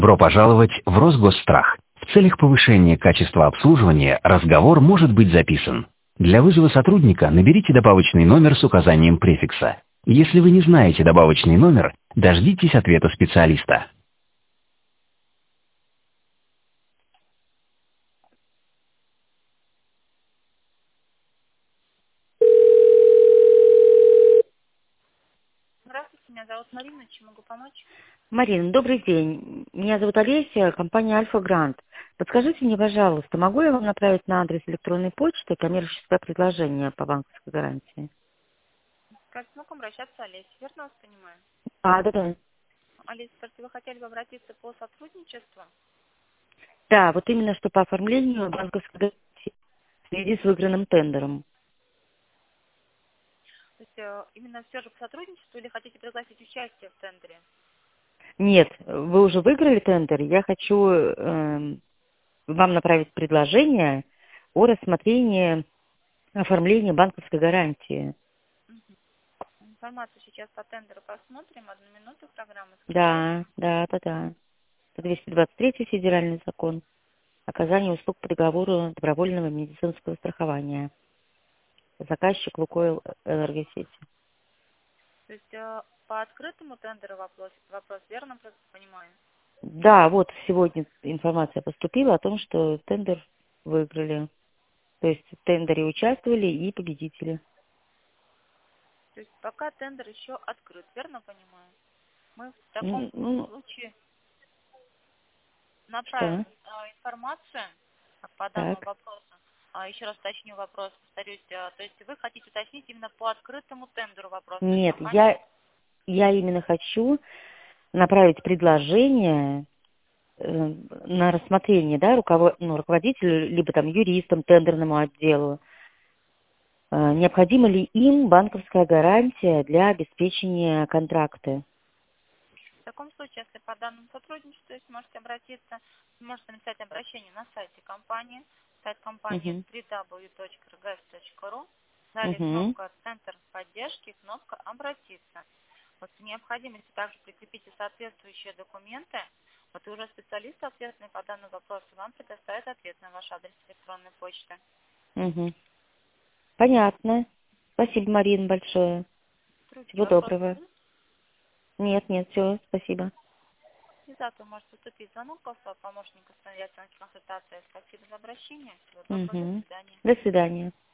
Добро пожаловать в Росгосстрах. В целях повышения качества обслуживания разговор может быть записан. Для вызова сотрудника наберите добавочный номер с указанием префикса. Если вы не знаете добавочный номер, дождитесь ответа специалиста. Здравствуйте, меня зовут Марина, чем могу помочь? Марина, добрый день. Меня зовут Олеся, компания Альфа Грант. Подскажите мне, пожалуйста, могу я вам направить на адрес электронной почты коммерческое предложение по банковской гарантии? Как смог обращаться Олеся, верно вас понимаю? Да. Олеся, скажите, вы хотели бы обратиться по сотрудничеству? Да, вот именно что по оформлению банковской гарантии в связи с выигранным тендером. То есть именно все же по сотрудничеству или хотите пригласить участие в тендере? Нет, вы уже выиграли тендер. Я хочу вам направить предложение о рассмотрении оформления банковской гарантии. Информацию сейчас по тендеру посмотрим. Одну минуту, программа скачает. Да. Это 223 федеральный закон. Оказание услуг по договору добровольного медицинского страхования. Заказчик Лукойл Энергосети. То есть по открытому тендеру вопрос верно понимаю? Да, вот сегодня информация поступила о том, что тендер выиграли. То есть в тендере участвовали и победители. То есть пока тендер еще открыт, верно понимаю? Мы в таком Ну, случае направим что? информацию по данному Так. вопросу. Еще раз уточню вопрос, повторюсь. То есть вы хотите уточнить именно по открытому тендеру вопрос? То есть Нет, компания... я именно хочу направить предложение на рассмотрение, да, руководителю, либо там юристам, тендерному отделу. Необходима ли им банковская гарантия для обеспечения контракта? В таком случае, если по данному сотрудничеству, то есть можете обратиться, можете написать обращение на сайте компании. Сайт компании Угу. www.rgs.ru. Далее Угу. кнопка «Центр поддержки», кнопка «Обратиться». Вот при необходимости также прикрепите соответствующие документы. Вот и уже специалист, ответственный по данному вопросу, вам предоставит ответ на ваш адрес электронной почты. Угу. Понятно. Спасибо, Марина, большое. Другие Всего вопросы доброго. будут? Нет, все, спасибо. И завтра может поступить звонок после помощника самостоятельной консультации. Спасибо за обращение. Всего доброго. До Угу. свидания. До свидания.